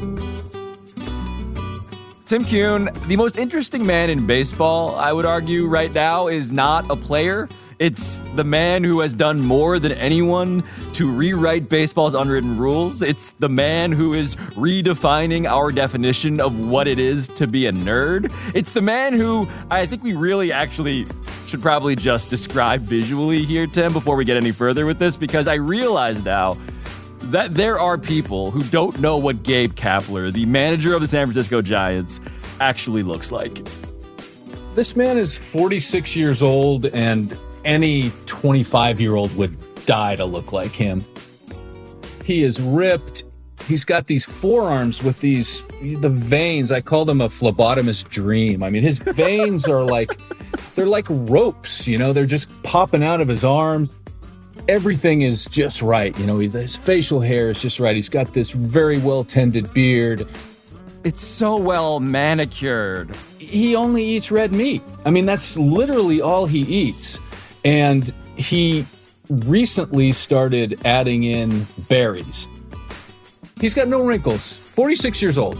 Tim Kuhn, the most interesting man in baseball, I would argue right now, is not a player. It's the man who has done more than anyone to rewrite baseball's unwritten rules. It's the man who is redefining our definition of what it is to be a nerd. It's the man who I think we really actually should probably just describe visually here, Tim, before we get any further with this, because I realize now that there are people who don't know what Gabe Kapler, the manager of the San Francisco Giants, actually looks like. This man is 46 years old, and any 25-year-old would die to look like him. He is ripped. He's got these forearms with the veins. I call them a phlebotomist dream. I mean, his veins are they're like ropes, they're just popping out of his arms. Everything is just right. His facial hair is just right. He's got this very well-tended beard. It's so well manicured. He only eats red meat. I mean, that's literally all he eats. And he recently started adding in berries. He's got no wrinkles. 46 years old.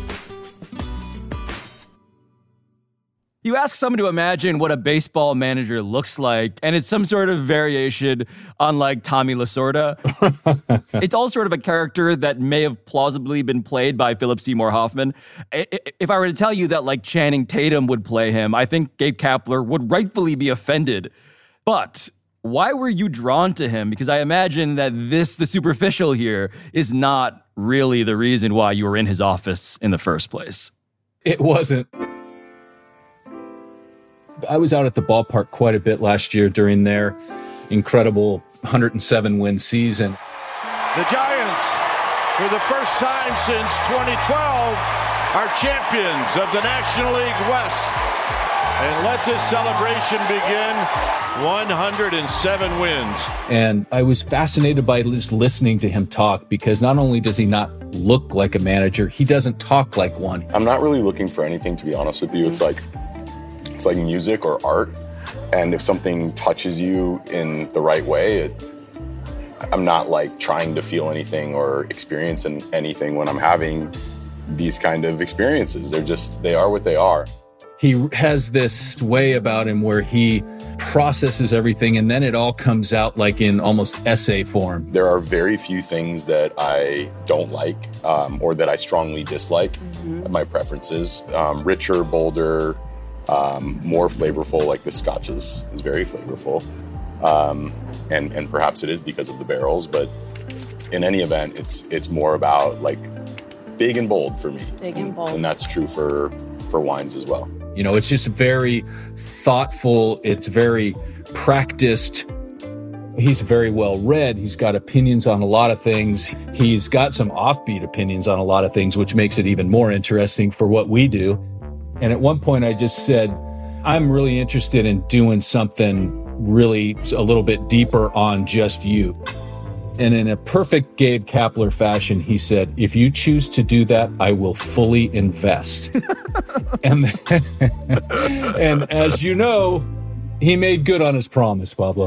You ask someone to imagine what a baseball manager looks like, and it's some sort of variation on Tommy Lasorda. It's all sort of a character that may have plausibly been played by Philip Seymour Hoffman. If I were to tell you that Channing Tatum would play him, I think Gabe Kapler would rightfully be offended. But why were you drawn to him? Because I imagine that the superficial here, is not really the reason why you were in his office in the first place. It wasn't. I was out at the ballpark quite a bit last year during their incredible 107-win season. The Giants, for the first time since 2012, are champions of the National League West. And let this celebration begin. 107 wins. And I was fascinated by just listening to him talk, because not only does he not look like a manager, he doesn't talk like one. I'm not really looking for anything, to be honest with you. It's like music or art. And if something touches you in the right way, I'm not trying to feel anything or experience anything when I'm having these kind of experiences. They are what they are. He has this way about him where he processes everything, and then it all comes out in almost essay form. There are very few things that I don't like or that I strongly dislike. My preferences, richer, bolder, more flavorful. The Scotch is very flavorful. And perhaps it is because of the barrels, but in any event, it's more about big and bold for me. Big and bold. And that's true for wines as well. It's just very thoughtful. It's very practiced. He's very well read. He's got opinions on a lot of things. He's got some offbeat opinions on a lot of things, which makes it even more interesting for what we do. And at one point I just said, I'm really interested in doing something really a little bit deeper on just you. And in a perfect Gabe Kapler fashion, he said, if you choose to do that, I will fully invest. and as you know, he made good on his promise, Pablo.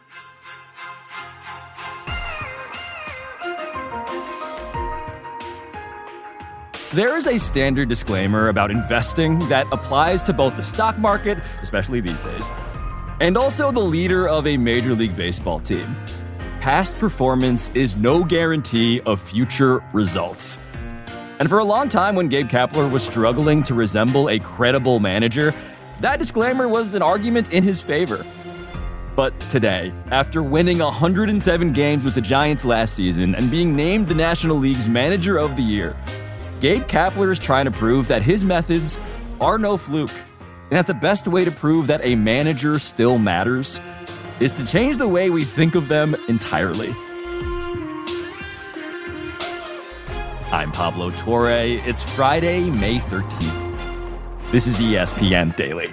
There is a standard disclaimer about investing that applies to both the stock market, especially these days, and also the leader of a Major League Baseball team. Past performance is no guarantee of future results. And for a long time, when Gabe Kapler was struggling to resemble a credible manager, that disclaimer was an argument in his favor. But today, after winning 107 games with the Giants last season and being named the National League's Manager of the Year, Gabe Kapler is trying to prove that his methods are no fluke, and that the best way to prove that a manager still matters is to change the way we think of them entirely. I'm Pablo Torre. It's Friday, May 13th. This is ESPN Daily.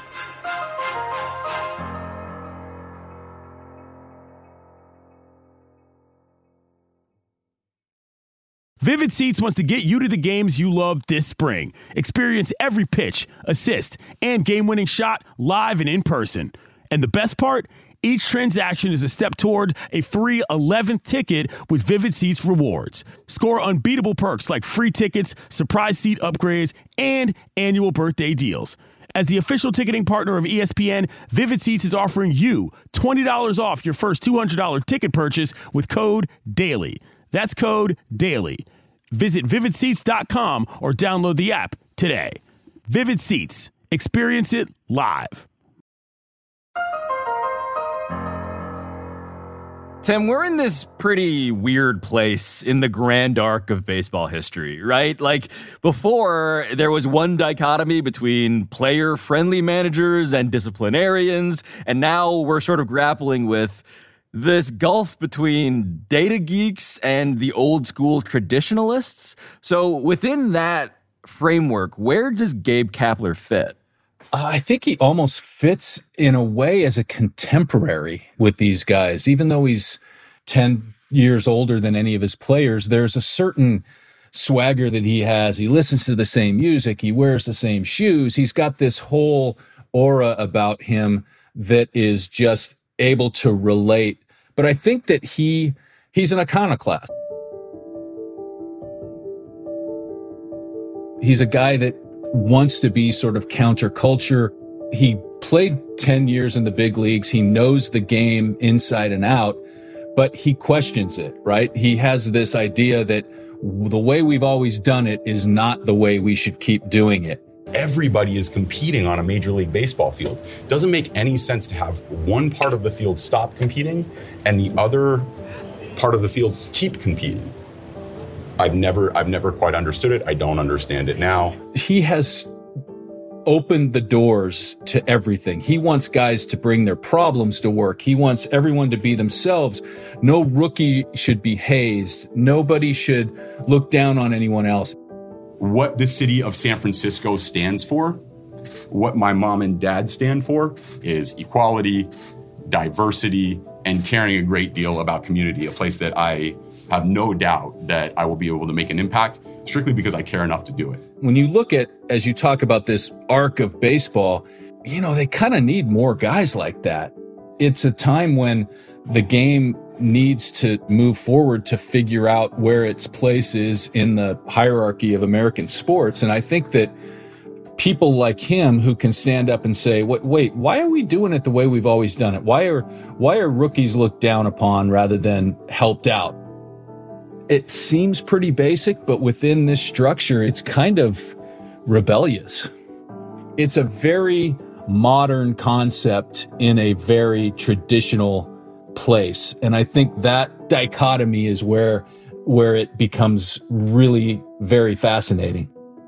Vivid Seats wants to get you to the games you love this spring. Experience every pitch, assist, and game-winning shot live and in person. And the best part? Each transaction is a step toward a free 11th ticket with Vivid Seats rewards. Score unbeatable perks like free tickets, surprise seat upgrades, and annual birthday deals. As the official ticketing partner of ESPN, Vivid Seats is offering you $20 off your first $200 ticket purchase with code DAILY. That's code DAILY. Visit vividseats.com or download the app today. Vivid Seats. Experience it live. Tim, we're in this pretty weird place in the grand arc of baseball history, right? Like, before, there was one dichotomy between player-friendly managers and disciplinarians, and now we're sort of grappling with this gulf between data geeks and the old-school traditionalists. So within that framework, where does Gabe Kapler fit? I think he almost fits in a way as a contemporary with these guys. Even though he's 10 years older than any of his players, there's a certain swagger that he has. He listens to the same music. He wears the same shoes. He's got this whole aura about him that is just able to relate. But I think that he's an iconoclast. He's a guy that wants to be sort of counterculture. He played 10 years in the big leagues. He knows the game inside and out, but he questions it, right? He has this idea that the way we've always done it is not the way we should keep doing it. Everybody is competing on a Major League Baseball field. It doesn't make any sense to have one part of the field stop competing and the other part of the field keep competing. I've never quite understood it. I don't understand it now. He has opened the doors to everything. He wants guys to bring their problems to work. He wants everyone to be themselves. No rookie should be hazed. Nobody should look down on anyone else. What the city of San Francisco stands for, what my mom and dad stand for, is equality, diversity, and caring a great deal about community, a place that I have no doubt that I will be able to make an impact strictly because I care enough to do it. When you look at, as you talk about this arc of baseball, they kind of need more guys like that. It's a time when the game needs to move forward to figure out where its place is in the hierarchy of American sports. And I think that people like him who can stand up and say, wait, why are we doing it the way we've always done it? Why are rookies looked down upon rather than helped out? It seems pretty basic, but within this structure, it's kind of rebellious. It's a very modern concept in a very traditional place. And I think that dichotomy is where it becomes really very fascinating.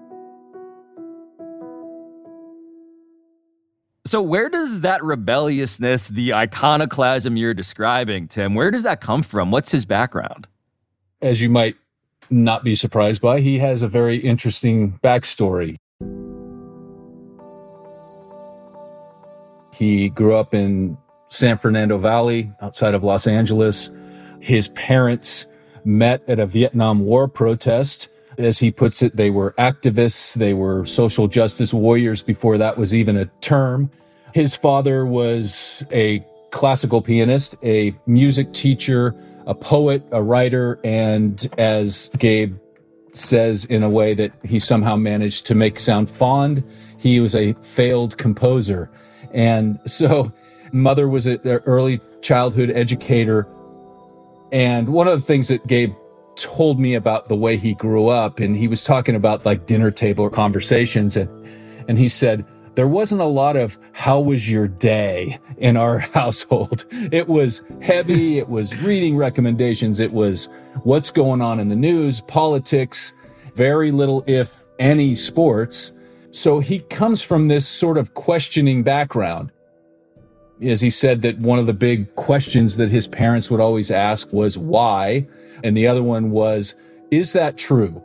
So where does that rebelliousness, the iconoclasm you're describing, Tim, where does that come from? What's his background? As you might not be surprised by, he has a very interesting backstory. He grew up in San Fernando Valley, outside of Los Angeles. His parents met at a Vietnam War protest. As he puts it, they were activists. They were social justice warriors before that was even a term. His father was a classical pianist, a music teacher, a poet, a writer, and as Gabe says in a way that he somehow managed to make sound fond, he was a failed composer. And so mother was an early childhood educator. And one of the things that Gabe told me about the way he grew up, and he was talking about like dinner table conversations, and he said, there wasn't a lot of how was your day in our household. It was heavy. It was reading recommendations. It was what's going on in the news, politics, very little, if any, sports. So he comes from this sort of questioning background. As he said, that one of the big questions that his parents would always ask was why? And the other one was, is that true?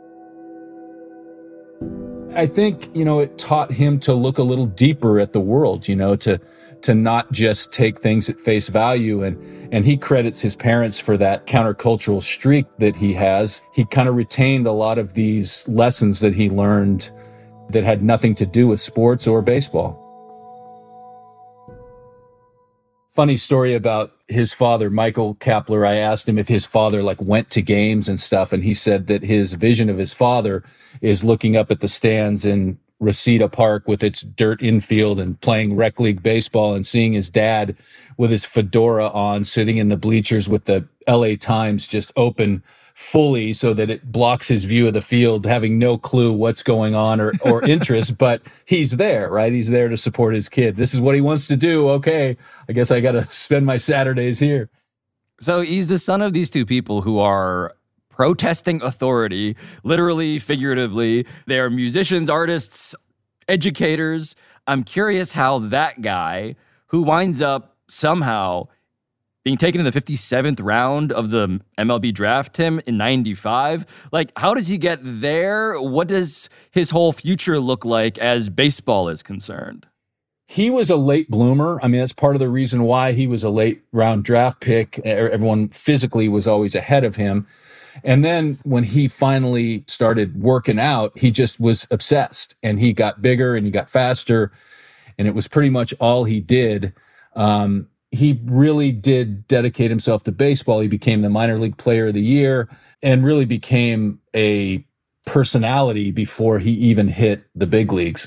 I think, it taught him to look a little deeper at the world, to not just take things at face value. And he credits his parents for that countercultural streak that he has. He kind of retained a lot of these lessons that he learned that had nothing to do with sports or baseball. funny story about his father, Michael Kapler. I asked him if his father like went to games and stuff, and he said that his vision of his father is looking up at the stands in Reseda Park with its dirt infield and playing rec league baseball and seeing his dad with his fedora on, sitting in the bleachers with the LA Times just open fully so that it blocks his view of the field, having no clue what's going on or interest, but he's there, right? He's there to support his kid. This is what he wants to do. Okay, I guess I got to spend my Saturdays here. So he's the son of these two people who are protesting authority, literally, figuratively. They are musicians, artists, educators. I'm curious how that guy, who winds up somehow being taken in the 57th round of the MLB draft, Tim, in 95. Like, how does he get there? What does his whole future look like as baseball is concerned? He was a late bloomer. I mean, that's part of the reason why he was a late round draft pick. Everyone physically was always ahead of him. And then when he finally started working out, he just was obsessed, and he got bigger and he got faster, and it was pretty much all he did. He really did dedicate himself to baseball. He became the minor league player of the year and really became a personality before he even hit the big leagues.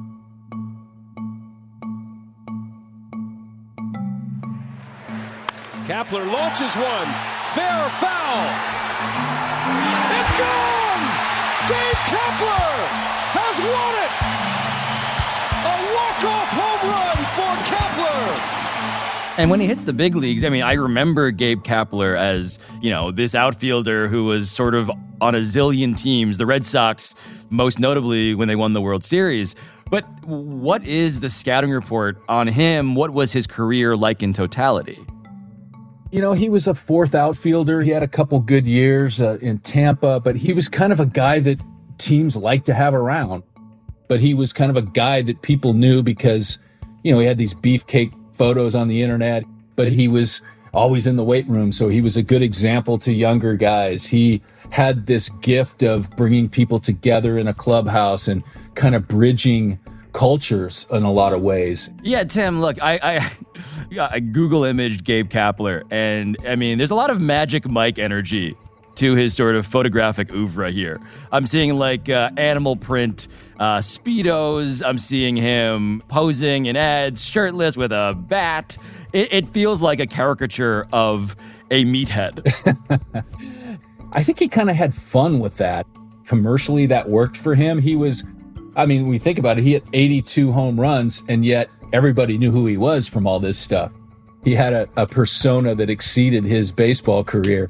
Kapler launches one. Fair or foul? It's gone! Gabe Kapler has won it! A walk-off home run for Kapler! And when he hits the big leagues, I mean, I remember Gabe Kapler as, you know, this outfielder who was sort of on a zillion teams, the Red Sox, most notably when they won the World Series. But what is the scouting report on him? What was his career like in totality? You know, he was a fourth outfielder. He had a couple good years in Tampa, but he was kind of a guy that teams like to have around. But he was kind of a guy that people knew because, you know, he had these beefcake photos on the internet, but he was always in the weight room. So he was a good example to younger guys. He had this gift of bringing people together in a clubhouse and kind of bridging cultures in a lot of ways. Yeah, Tim, look, I Google imaged Gabe Kapler, and I mean, there's a lot of Magic Mike energy to his sort of photographic oeuvre here. I'm seeing like animal print Speedos. I'm seeing him posing in ads, shirtless with a bat. It feels like a caricature of a meathead. I think he kind of had fun with that. Commercially, that worked for him. He was, I mean, when you think about it, he hit 82 home runs, and yet everybody knew who he was from all this stuff. He had a persona that exceeded his baseball career.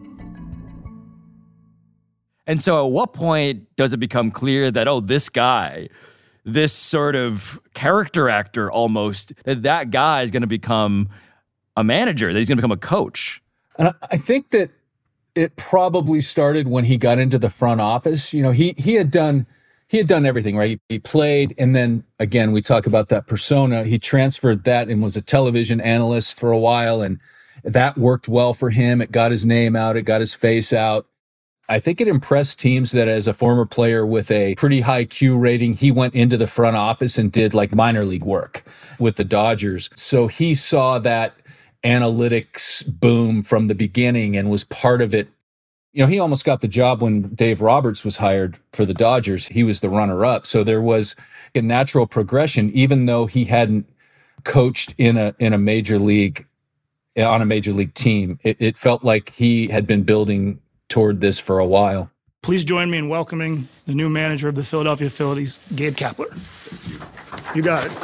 And so at what point does it become clear that, oh, this guy, this sort of character actor almost, that guy is going to become a manager, that he's going to become a coach? And I think that it probably started when he got into the front office. You know, he had done everything, right? He played, and then again, we talk about that persona. He transferred that and was a television analyst for a while, and that worked well for him. It got his name out. It got his face out. I think it impressed teams that as a former player with a pretty high Q rating, he went into the front office and did like minor league work with the Dodgers. So he saw that analytics boom from the beginning and was part of it. You know, he almost got the job when Dave Roberts was hired for the Dodgers. He was the runner-up. So there was a natural progression, even though he hadn't coached in a major league, on a major league team. It felt like he had been building toward this for a while. Please join me in welcoming the new manager of the Philadelphia Phillies, Gabe Kapler. You got it.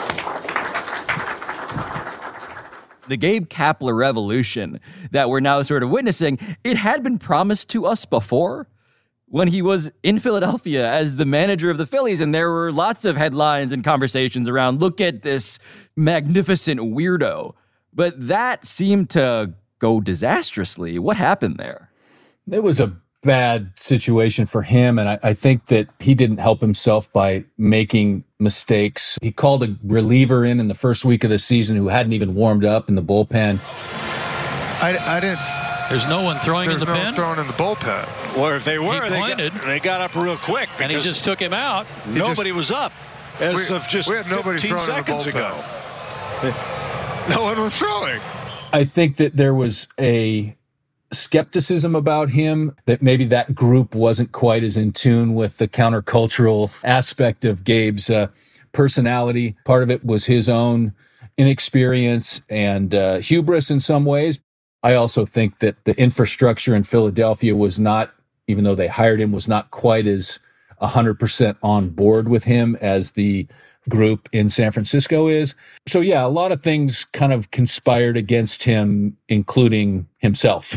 The Gabe Kapler revolution that we're now sort of witnessing, it had been promised to us before when he was in Philadelphia as the manager of the Phillies, and there were lots of headlines and conversations around, look at this magnificent weirdo. But that seemed to go disastrously. What happened there? It was a bad situation for him, and I think that he didn't help himself by making mistakes. He called a reliever in the first week of the season who hadn't even warmed up in the bullpen. I didn't. There's no one throwing in the pen? There's no throwing in the bullpen. Or if they were, they got up real quick. And he just took him out. Nobody was up as of just we had nobody 15 seconds ago. No one was throwing. I think that there was a skepticism about him, that maybe that group wasn't quite as in tune with the countercultural aspect of Gabe's personality. Part of it was his own inexperience and hubris in some ways. I also think that the infrastructure in Philadelphia was not, even though they hired him, was not quite as 100% on board with him as the group in San Francisco is. So yeah, a lot of things kind of conspired against him, including himself.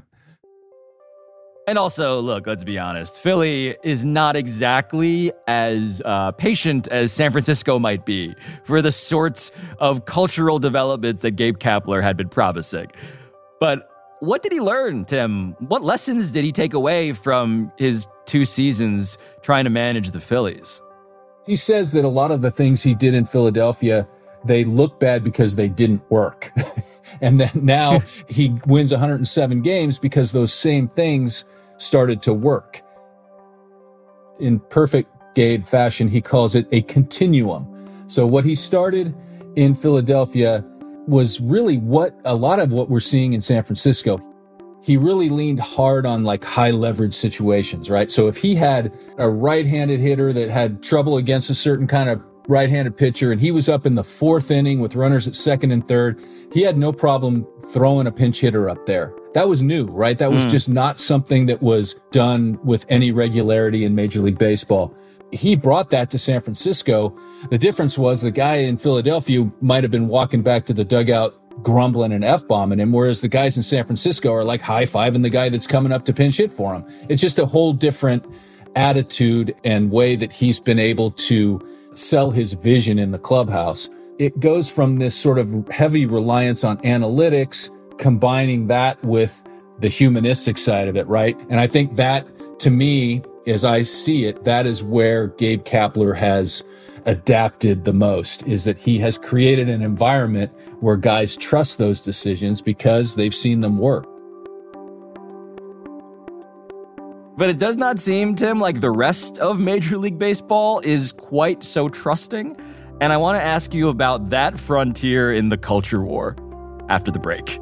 And also, look, let's be honest, Philly is not exactly as patient as San Francisco might be for the sorts of cultural developments that Gabe Kapler had been promising. But what did he learn, Tim? What lessons did he take away from his 2 seasons trying to manage the Phillies? He says that a lot of the things he did in Philadelphia, they look bad because they didn't work. And then now he wins 107 games because those same things started to work. In perfect Gabe fashion, he calls it a continuum. So what he started in Philadelphia was really what a lot of what we're seeing in San Francisco. He really leaned hard on like high leverage situations, right? So if he had a right-handed hitter that had trouble against a certain kind of right-handed pitcher and he was up in the 4th inning with runners at 2nd and 3rd, he had no problem throwing a pinch hitter up there. That was new, right? That was just not something that was done with any regularity in Major League Baseball. He brought that to San Francisco. The difference was the guy in Philadelphia might have been walking back to the dugout grumbling and F-bombing him, whereas the guys in San Francisco are like high-fiving the guy that's coming up to pinch hit for him. It's just a whole different attitude and way that he's been able to sell his vision in the clubhouse. It goes from this sort of heavy reliance on analytics, combining that with the humanistic side of it, right? And I think that, to me, as I see it, that is where Gabe Kapler has adapted the most, is that he has created an environment where guys trust those decisions because they've seen them work. But it does not seem, Tim, like the rest of Major League Baseball is quite so trusting. And I want to ask you about that frontier in the culture war after the break.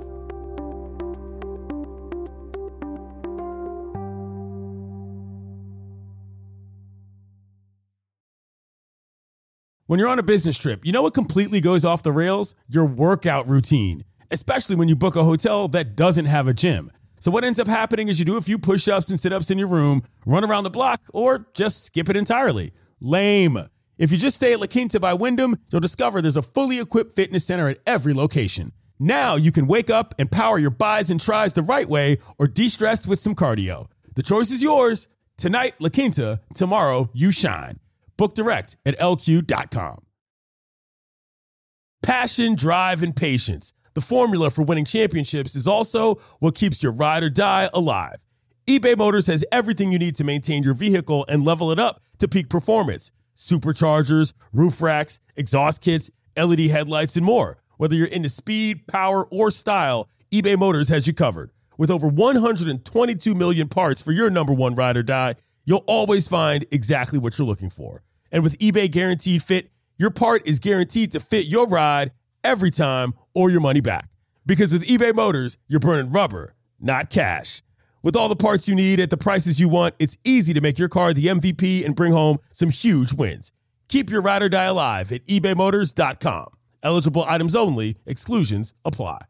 When you're on a business trip, you know what completely goes off the rails? Your workout routine, especially when you book a hotel that doesn't have a gym. So what ends up happening is you do a few push-ups and sit-ups in your room, run around the block, or just skip it entirely. Lame. If you just stay at La Quinta by Wyndham, you'll discover there's a fully equipped fitness center at every location. Now you can wake up and power your bis and tris the right way or de-stress with some cardio. The choice is yours. Tonight, La Quinta. Tomorrow, you shine. Book direct at LQ.com. Passion, drive, and patience. The formula for winning championships is also what keeps your ride or die alive. eBay Motors has everything you need to maintain your vehicle and level it up to peak performance. Superchargers, roof racks, exhaust kits, LED headlights, and more. Whether you're into speed, power, or style, eBay Motors has you covered. With over 122 million parts for your number one ride or die, you'll always find exactly what you're looking for. And with eBay Guaranteed Fit, your part is guaranteed to fit your ride every time or your money back. Because with eBay Motors, you're burning rubber, not cash. With all the parts you need at the prices you want, it's easy to make your car the MVP and bring home some huge wins. Keep your ride or die alive at ebaymotors.com. Eligible items only. Exclusions apply.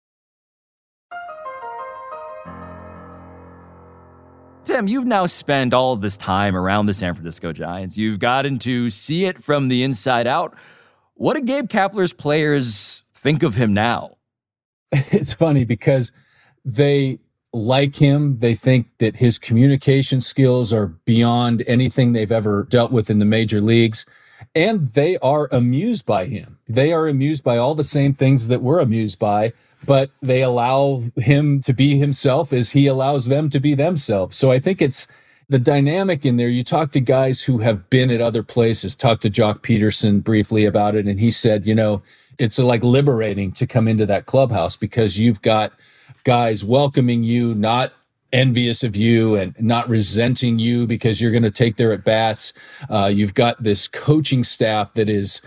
Tim, you've now spent all of this time around the San Francisco Giants. You've gotten to see it from the inside out. What do Gabe Kapler's players think of him now? It's funny because they like him. They think that his communication skills are beyond anything they've ever dealt with in the major leagues. And they are amused by him. They are amused by all the same things that we're amused by, but they allow him to be himself as he allows them to be themselves. So I think it's the dynamic in there. You talk to guys who have been at other places, talk to Jock Peterson briefly about it, and he said, you know, it's like liberating to come into that clubhouse because you've got guys welcoming you, not envious of you and not resenting you because you're going to take their at-bats. You've got this coaching staff that is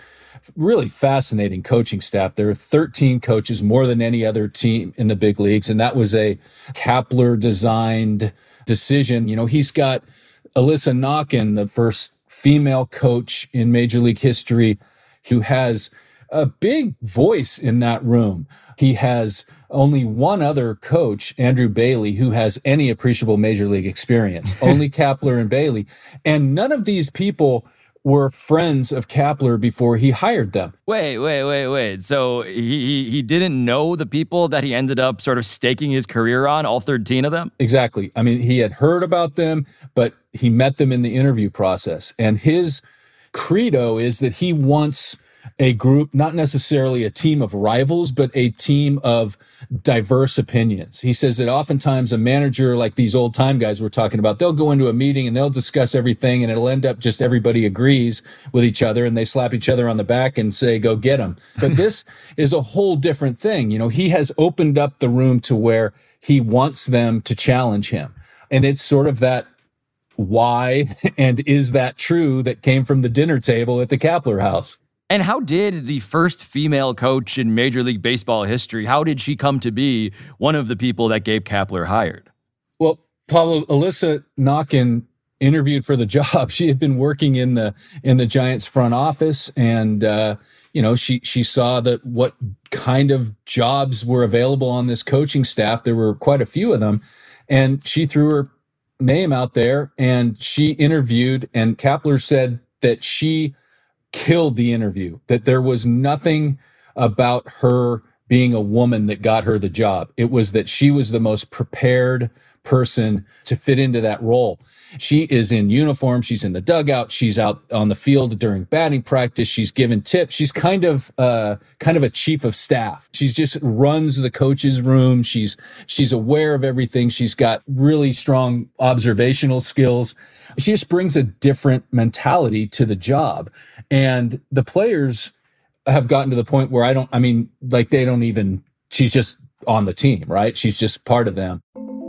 really fascinating coaching staff. There are 13 coaches, more than any other team in the big leagues. And that was a Kapler designed decision. He's got Alyssa Nakken, the first female coach in Major League history, who has a big voice in that room. He has only one other coach, Andrew Bailey, who has any appreciable Major League experience. Only Kapler and Bailey. And none of these people were friends of Kapler before he hired them. Wait. So he didn't know the people that he ended up sort of staking his career on, all 13 of them? Exactly. I mean, he had heard about them, but he met them in the interview process. And his credo is that he wants a group, not necessarily a team of rivals, but a team of diverse opinions. He says that oftentimes a manager, like these old time guys we're talking about, they'll go into a meeting and they'll discuss everything and it'll end up just everybody agrees with each other and they slap each other on the back and say, go get them. But this is a whole different thing. He has opened up the room to where he wants them to challenge him. And it's sort of that why and is that true that came from the dinner table at the Kapler house. And how did the first female coach in Major League Baseball history, how did she come to be one of the people that Gabe Kapler hired? Well, Pablo, Alyssa Nakken interviewed for the job. She had been working in the Giants front office, and she saw that what kind of jobs were available on this coaching staff. There were quite a few of them, and she threw her name out there, and she interviewed. And Kapler said that she killed the interview, that there was nothing about her being a woman that got her the job. It was that she was the most prepared person to fit into that role. She is in uniform. She's in the dugout. She's out on the field during batting practice. She's given tips. She's kind of a chief of staff. She just runs the coach's room. She's aware of everything. She's got really strong observational skills. She just brings a different mentality to the job. And the players have gotten to the point where she's just on the team, right? She's just part of them.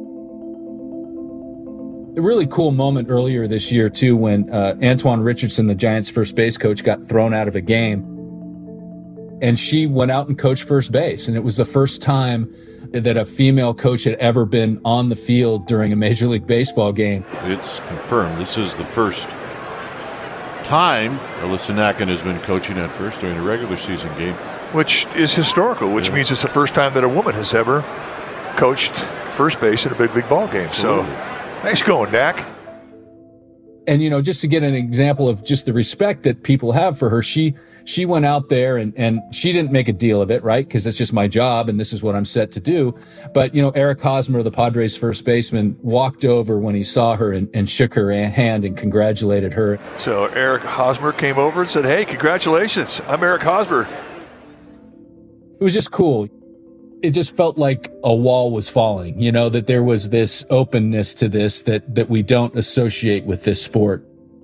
A really cool moment earlier this year, too, when Antoine Richardson, the Giants' first base coach, got thrown out of a game. And she went out and coached first base. And it was the first time that a female coach had ever been on the field during a Major League Baseball game. It's confirmed. This is the first time Alyssa Nakken has been coaching at first during a regular season game. Which is historical, which means it's the first time that a woman has ever coached first base in a big league ball game. So nice going, Dak. And, just to get an example of just the respect that people have for her, she went out there and she didn't make a deal of it, right? Because it's just my job and this is what I'm set to do. But, Eric Hosmer, the Padres first baseman, walked over when he saw her and shook her hand and congratulated her. So Eric Hosmer came over and said, hey, congratulations. I'm Eric Hosmer. It was just cool. It just felt like a wall was falling, that there was this openness to this that we don't associate with this sport.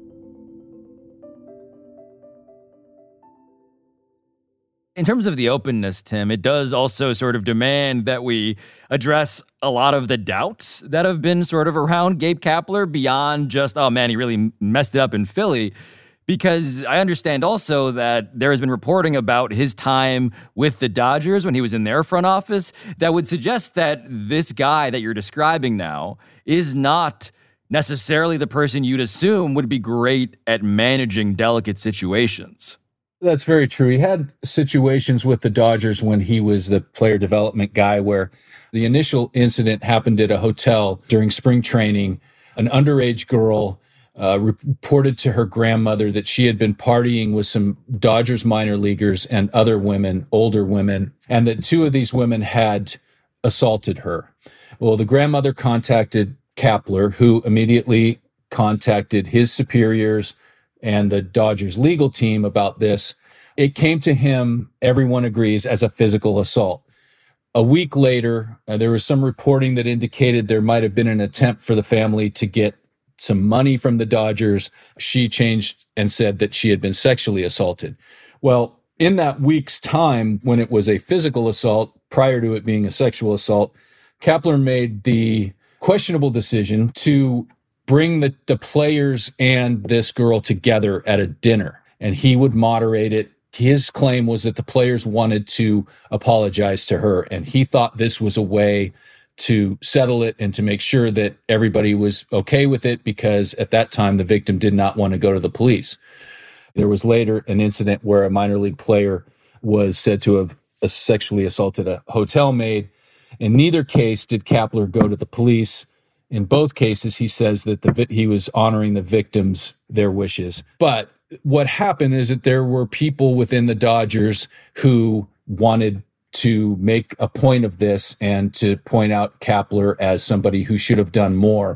In terms of the openness, Tim, it does also sort of demand that we address a lot of the doubts that have been sort of around Gabe Kapler beyond just, oh man, he really messed it up in Philly. Because I understand also that there has been reporting about his time with the Dodgers when he was in their front office that would suggest that this guy that you're describing now is not necessarily the person you'd assume would be great at managing delicate situations. That's very true. He had situations with the Dodgers when he was the player development guy where the initial incident happened at a hotel during spring training. An underage girl reported to her grandmother that she had been partying with some Dodgers minor leaguers and other women, older women, and that two of these women had assaulted her. Well, the grandmother contacted Kapler, who immediately contacted his superiors and the Dodgers legal team about this. It came to him, everyone agrees, as a physical assault. A week later, there was some reporting that indicated there might have been an attempt for the family to get some money from the Dodgers. She changed and said that she had been sexually assaulted. Well, in that week's time, when it was a physical assault, prior to it being a sexual assault, Kapler made the questionable decision to bring the players and this girl together at a dinner. And he would moderate it. His claim was that the players wanted to apologize to her, and he thought this was a way to settle it and to make sure that everybody was okay with it, because at that time the victim did not want to go to the police. There was later an incident where a minor league player was said to have sexually assaulted a hotel maid. In neither case did Kapler go to the police. In both cases, he says that he was honoring the victims, their wishes. But what happened is that there were people within the Dodgers who wanted to make a point of this and to point out Kapler as somebody who should have done more.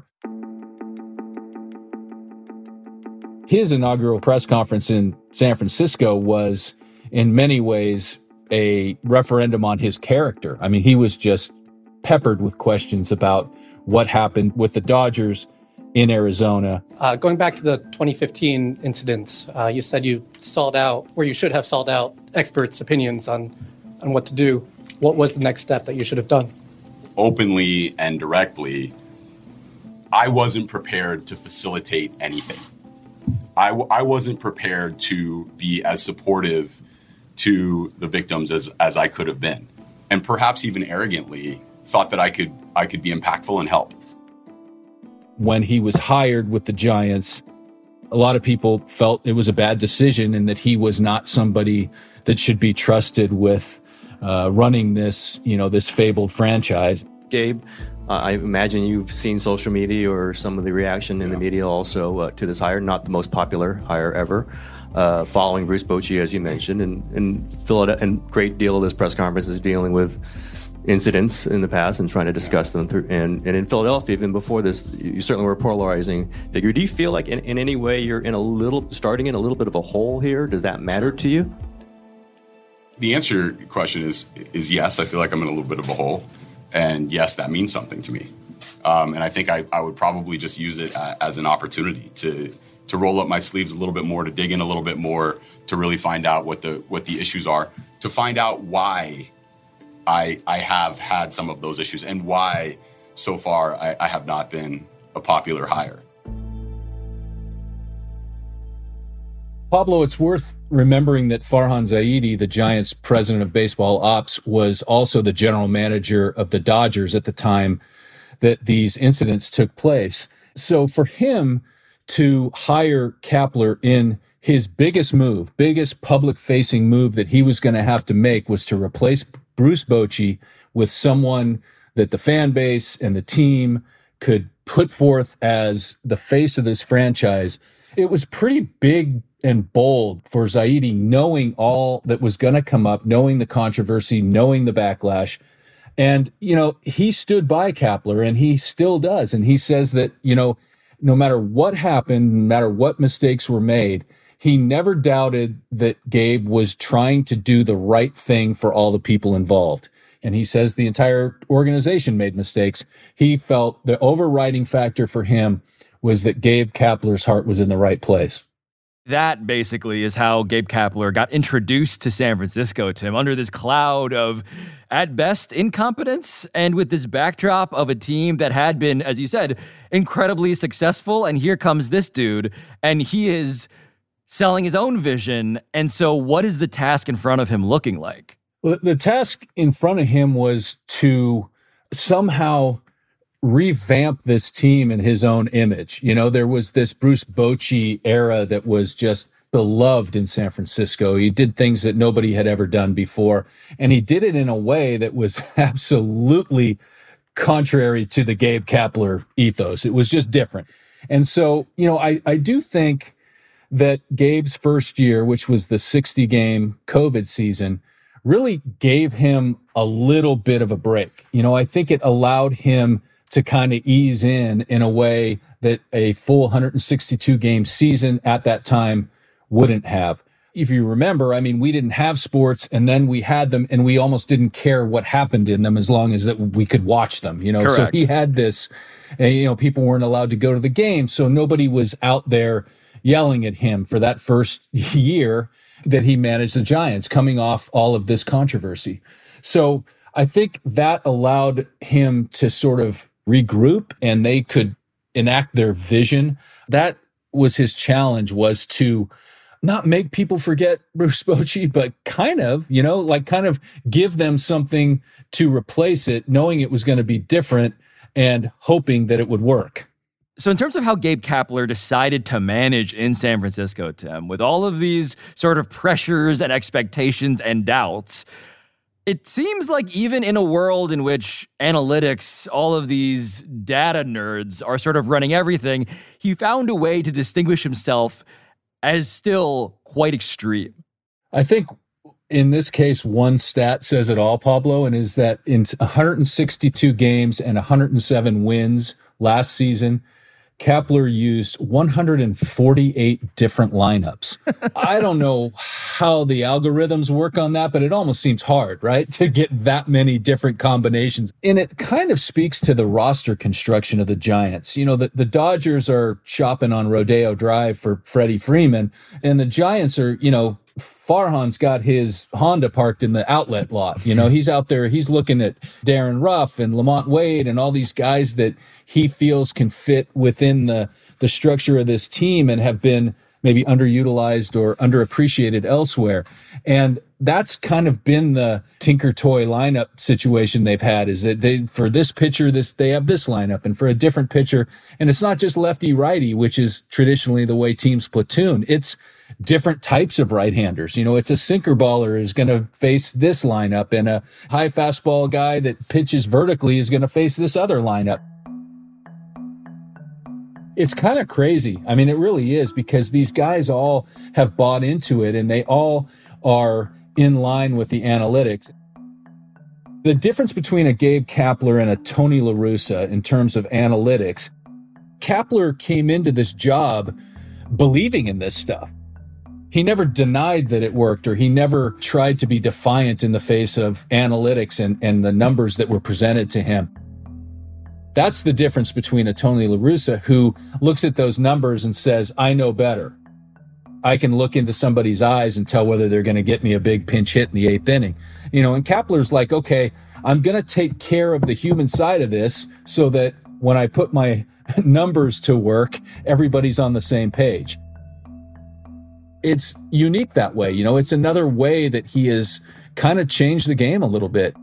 His inaugural press conference in San Francisco was, in many ways, a referendum on his character. I mean, he was just peppered with questions about what happened with the Dodgers in Arizona. Going back to the 2015 incidents, you said you sought out, or you should have sought out, experts' opinions on what to do. What was the next step that you should have done? Openly and directly, I wasn't prepared to facilitate anything. I wasn't prepared to be as supportive to the victims as I could have been, and perhaps even arrogantly thought that I could be impactful and help. When he was hired with the Giants, a lot of people felt it was a bad decision and that he was not somebody that should be trusted with running this fabled franchise. Gabe, I imagine you've seen social media or some of the reaction in the media also to this hire, not the most popular hire ever. Following Bruce Bochy, as you mentioned, and great deal of this press conference is dealing with incidents in the past and trying to discuss them through. And in Philadelphia, even before this, you certainly were a polarizing figure. Do you feel like in any way you're starting in a little bit of a hole here? Does that matter to you? The answer to your question is yes. I feel like I'm in a little bit of a hole, and yes, that means something to me. And I think I would probably just use it as an opportunity to roll up my sleeves a little bit more, to dig in a little bit more, to really find out what the issues are, to find out why I have had some of those issues and why so far I have not been a popular hire. Pablo, it's worth remembering that Farhan Zaidi, the Giants' president of baseball ops, was also the general manager of the Dodgers at the time that these incidents took place. So for him to hire Kapler in his biggest public-facing move that he was going to have to make was to replace Bruce Bochy with someone that the fan base and the team could put forth as the face of this franchise. It was pretty big and bold for Zaidi, knowing all that was going to come up, knowing the controversy, knowing the backlash. And, he stood by Kapler, and he still does. And he says that, no matter what happened, no matter what mistakes were made, he never doubted that Gabe was trying to do the right thing for all the people involved. And he says the entire organization made mistakes. He felt the overriding factor for him was that Gabe Kapler's heart was in the right place. That basically is how Gabe Kapler got introduced to San Francisco, Tim, under this cloud of, at best, incompetence, and with this backdrop of a team that had been, as you said, incredibly successful. And here comes this dude, and he is selling his own vision. And so what is the task in front of him looking like? Well, the task in front of him was to somehow revamp this team in his own image. There was this Bruce Bochy era that was just beloved in San Francisco. He did things that nobody had ever done before, and he did it in a way that was absolutely contrary to the Gabe Kapler ethos. It was just different. And so, I do think that Gabe's first year, which was the 60-game COVID season, really gave him a little bit of a break. I think it allowed him to kind of ease in a way that a full 162-game season at that time wouldn't have. If you remember, we didn't have sports, and then we had them, and we almost didn't care what happened in them as long as that we could watch them. Correct. So he had this, people weren't allowed to go to the game, so nobody was out there yelling at him for that first year that he managed the Giants, coming off all of this controversy. So I think that allowed him to sort of regroup, and they could enact their vision. That was his challenge, was to not make people forget Bruce Bochy, but kind of give them something to replace it, knowing it was going to be different and hoping that it would work. So in terms of how Gabe Kapler decided to manage in San Francisco, Tim, with all of these sort of pressures and expectations and doubts, it seems like even in a world in which analytics, all of these data nerds are sort of running everything, he found a way to distinguish himself as still quite extreme. I think in this case, one stat says it all, Pablo, and is that in 162 games and 107 wins last season, Kapler used 148 different lineups. I don't know how the algorithms work on that, but it almost seems hard, right? To get that many different combinations. And it kind of speaks to the roster construction of the Giants. You know, the Dodgers are shopping on Rodeo Drive for Freddie Freeman, and the Giants are, Farhan's got his Honda parked in the outlet lot. He's out there, he's looking at Darren Ruff and Lamont Wade and all these guys that he feels can fit within the structure of this team and have been maybe underutilized or underappreciated elsewhere. And that's kind of been the tinker toy lineup situation they've had, is that for this pitcher, they have this lineup, and for a different pitcher, and it's not just lefty righty, which is traditionally the way teams platoon. It's different types of right-handers. It's a sinker baller is going to face this lineup, and a high fastball guy that pitches vertically is going to face this other lineup. It's kind of crazy. I mean, it really is, because these guys all have bought into it, and they all are in line with the analytics. The difference between a Gabe Kapler and a Tony La Russa in terms of analytics, Kapler came into this job believing in this stuff. He never denied that it worked, or he never tried to be defiant in the face of analytics and the numbers that were presented to him. That's the difference between a Tony La Russa, who looks at those numbers and says, I know better. I can look into somebody's eyes and tell whether they're going to get me a big pinch hit in the 8th inning. And Kapler's like, okay, I'm going to take care of the human side of this so that when I put my numbers to work, everybody's on the same page. It's unique that way. It's another way that he has kind of changed the game a little bit.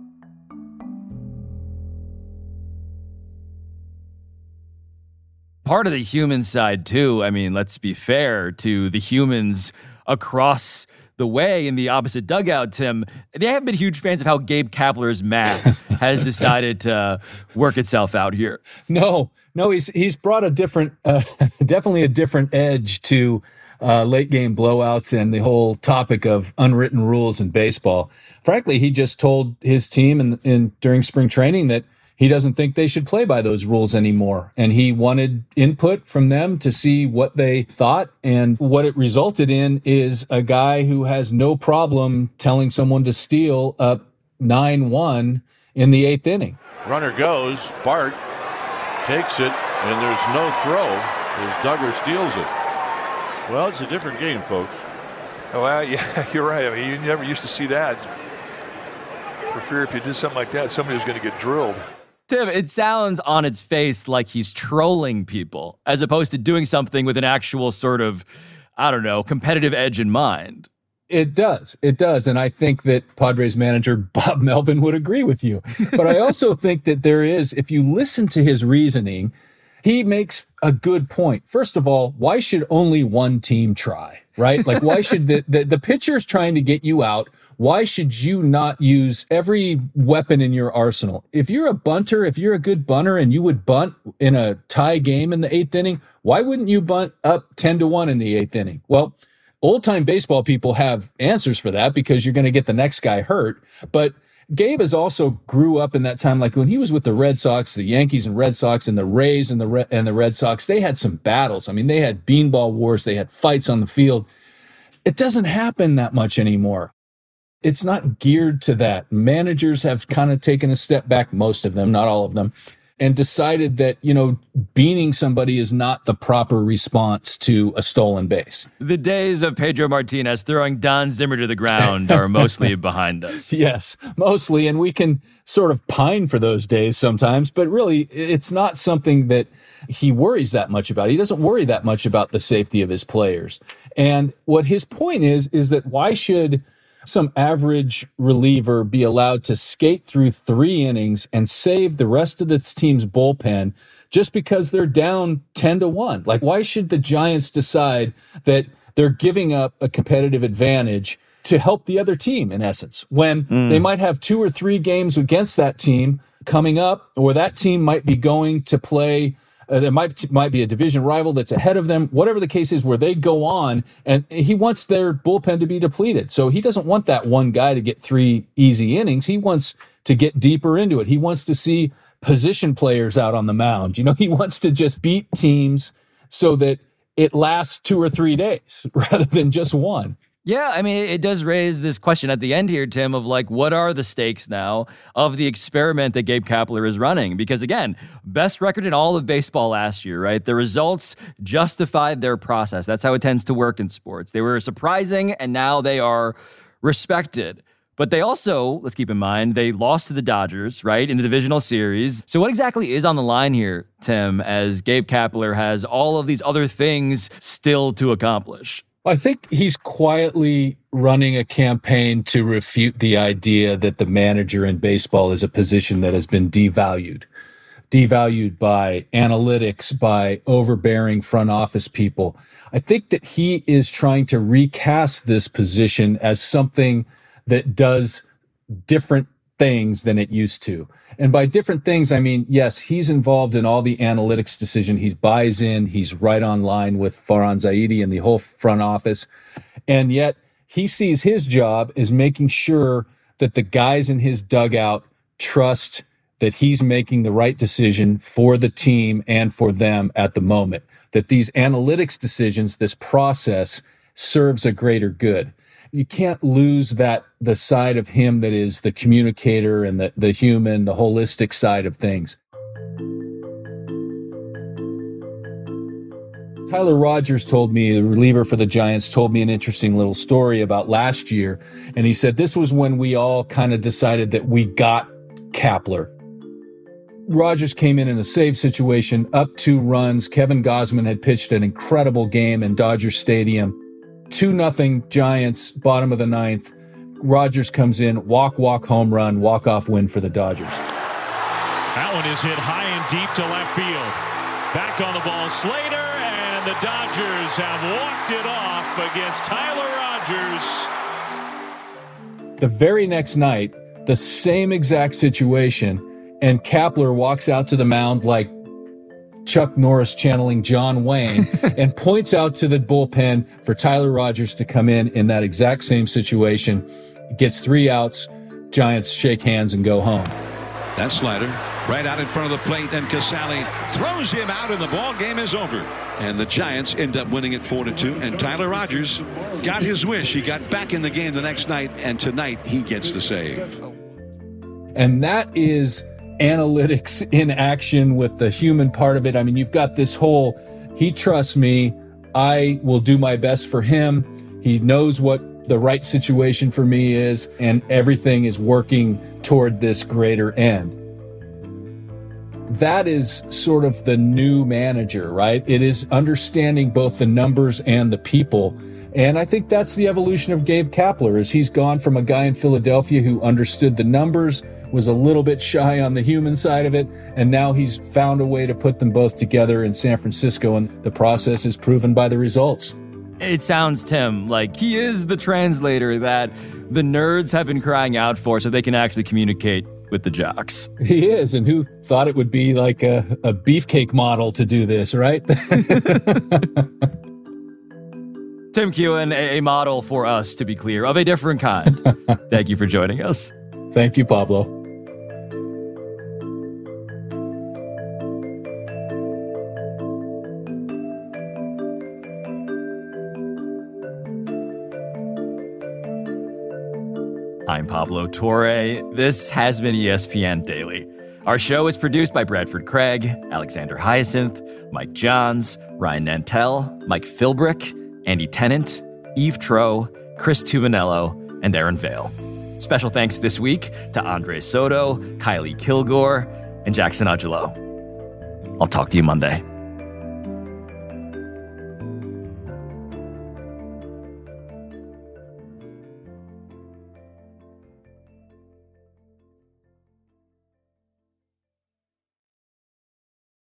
Part of the human side, too, I mean, let's be fair to the humans across the way in the opposite dugout, Tim. They haven't been huge fans of how Gabe Kapler's math has decided to work itself out here. No, he's brought a different, definitely a different edge to late game blowouts and the whole topic of unwritten rules in baseball. Frankly, he just told his team during spring training that he doesn't think they should play by those rules anymore. And he wanted input from them to see what they thought. And what it resulted in is a guy who has no problem telling someone to steal up 9-1 in the 8th inning. Runner goes, Bart takes it, and there's no throw as Duggar steals it. Well, it's a different game, folks. Well, yeah, you're right. I mean, you never used to see that. For fear if you did something like that, somebody was going to get drilled. Tim, it sounds on its face like he's trolling people as opposed to doing something with an actual sort of, competitive edge in mind. It does. And I think that Padres manager Bob Melvin would agree with you. But I also think that there is, if you listen to his reasoning, he makes a good point. First of all, why should only one team try, right? Like, why should the pitcher's trying to get you out? Why should you not use every weapon in your arsenal? If you're a bunter, if you're a good bunter and you would bunt in a tie game in the 8th inning, why wouldn't you bunt up 10-1 in the 8th inning? Well, old-time baseball people have answers for that because you're going to get the next guy hurt. But Gabe has also grew up in that time. Like when he was with the Red Sox, the Yankees and Red Sox, and the Rays and the Red Sox, they had some battles. I mean, they had beanball wars. They had fights on the field. It doesn't happen that much anymore. It's not geared to that. Managers have kind of taken a step back, most of them, not all of them, and decided that, beaning somebody is not the proper response to a stolen base. The days of Pedro Martinez throwing Don Zimmer to the ground are mostly behind us. Yes, mostly. And we can sort of pine for those days sometimes, but really it's not something that he worries that much about. He doesn't worry that much about the safety of his players. And what his point is that why should some average reliever be allowed to skate through 3 innings and save the rest of this team's bullpen just because they're down 10-1? Like, why should the Giants decide that they're giving up a competitive advantage to help the other team, in essence, when they might have 2 or 3 games against that team coming up, or that team might be going to play there might be a division rival that's ahead of them, whatever the case is, where they go on, and he wants their bullpen to be depleted. So he doesn't want that one guy to get 3 easy innings. He wants to get deeper into it. He wants to see position players out on the mound. He wants to just beat teams so that it lasts 2 or 3 days rather than just one. Yeah, I mean, it does raise this question at the end here, Tim, of what are the stakes now of the experiment that Gabe Kapler is running? Because again, best record in all of baseball last year, right? The results justified their process. That's how it tends to work in sports. They were surprising, and now they are respected. But they also, let's keep in mind, they lost to the Dodgers, right, in the divisional series. So what exactly is on the line here, Tim, as Gabe Kapler has all of these other things still to accomplish? I think he's quietly running a campaign to refute the idea that the manager in baseball is a position that has been devalued by analytics, by overbearing front office people. I think that he is trying to recast this position as something that does different things than it used to. And by different things, I mean, yes, he's involved in all the analytics decision. He buys in. He's right on line with Farhan Zaidi and the whole front office. And yet he sees his job as making sure that the guys in his dugout trust that he's making the right decision for the team and for them at the moment, that these analytics decisions, this process, serves a greater good. You can't lose the side of him that is the communicator and the human, the holistic side of things. Tyler Rogers told me, the reliever for the Giants, told me an interesting little story about last year. And he said this was when we all kind of decided that we got Kapler. Rogers came in a save situation, up 2 runs. Kevin Gausman had pitched an incredible game in Dodger Stadium. 2-0 Giants, bottom of the 9th. Rogers comes in, walk, home run, walk-off win for the Dodgers. That one is hit high and deep to left field. Back on the ball, Slater, and the Dodgers have walked it off against Tyler Rogers. The very next night, the same exact situation, and Kapler walks out to the mound like Chuck Norris channeling John Wayne and points out to the bullpen for Tyler Rogers to come in that exact same situation. Gets 3 outs. Giants shake hands and go home. That slider right out in front of the plate, and Casale throws him out, and the ball game is over. And the Giants end up winning it 4-2. And Tyler Rogers got his wish. He got back in the game the next night, and tonight he gets the save. And that is analytics in action with the human part of it. I mean, you've got this whole, he trusts me, I will do my best for him, he knows what the right situation for me is, and everything is working toward this greater end. That is sort of the new manager, right? It is understanding both the numbers and the people. And I think that's the evolution of Gabe Kapler, is he's gone from a guy in Philadelphia who understood the numbers, was a little bit shy on the human side of it, and now he's found a way to put them both together in San Francisco, and the process is proven by the results. It sounds, Tim, like he is the translator that the nerds have been crying out for so they can actually communicate with the jocks. He is, and who thought it would be like a beefcake model to do this, right? Tim Keown, a model for us, to be clear, of a different kind. Thank you for joining us. Thank you, Pablo. I'm Pablo Torre. This has been ESPN Daily. Our show is produced by Bradford Craig, Alexander Hyacinth, Mike Johns, Ryan Nantel, Mike Philbrick, Andy Tennant, Eve Troe, Chris Tuminello, and Aaron Vale. Special thanks this week to Andre Soto, Kylie Kilgore, and Jackson Ugelo. I'll talk to you Monday.